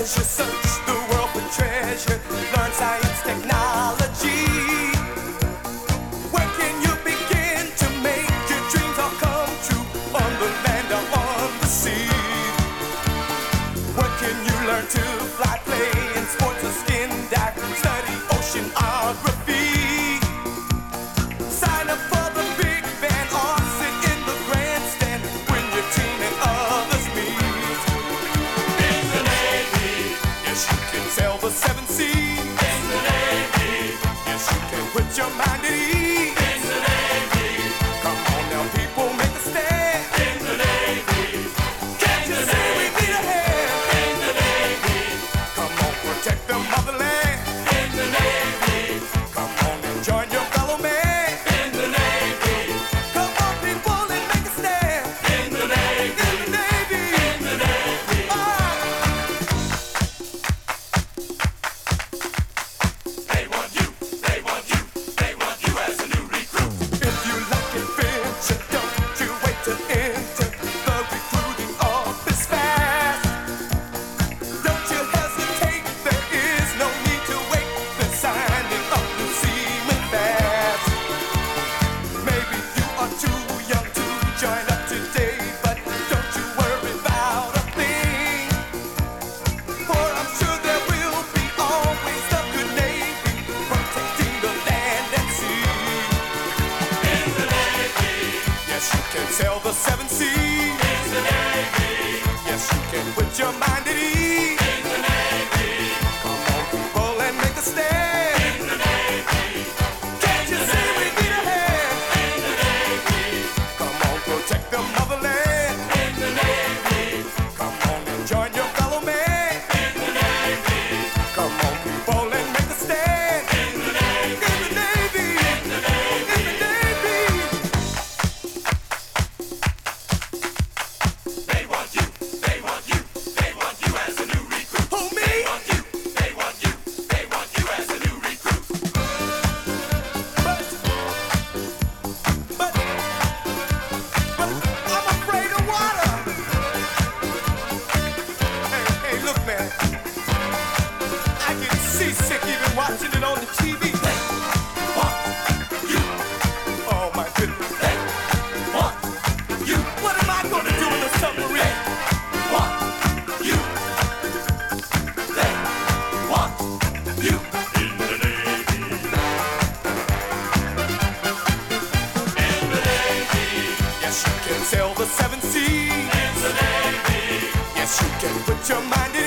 pleasure, search the world for treasure, learn science, technology. Where can you begin to make your dreams all come true? On the land or on the sea? Where can you learn to fly, play in sports or skin dive, study oceanography? Sign up for the big band or sit in the grandstand when your team and others meet. In the Navy, yes you can sail the seven seas. In the Navy, yes you can put your mind at ease. In the Navy, come on now people, make a stand. In the Navy, can't you see we need a hand? In the Navy, come on protect the motherland. In the Navy, come on and join your fellow man. In the Navy, come on people and make a stand. In the Navy, in the Navy, in the Navy. They want you, they want you, they want you as a new recruit. If you like adventure, don't you wait to enter. The recruiting office fast. Don't you hesitate, there is no need to wait. They're signing up new seamen fast. Maybe you are too young to join up today, but don't you worry about a thing. For I'm sure there will be always the good Navy protecting the land and sea. In the Navy, yes you can sail the seven seas. In the Navy, yes you can put your mind at ease. In the Navy, come on people and make a stand. In the Navy, can't you see we need a hand? In the Navy, come on protect the motherland. In the Navy, come on and join your fellow man. In the Navy, come on people and make a stand. In the Navy, in the Navy, in the Navy, in the Navy. They want you, they want you, they want you as a new recruit. Who, me? They want you, they want you, they want you as a new recruit. But I'm afraid of water. Hey, look, man. I get seasick even watching it on the TV. They want you. Oh my goodness. They want you. What am I gonna do in the submarine? They want you. They want you. In the Navy. In the Navy. Yes, you can sail the seven seas. In the Navy. Yes, you can put your mind at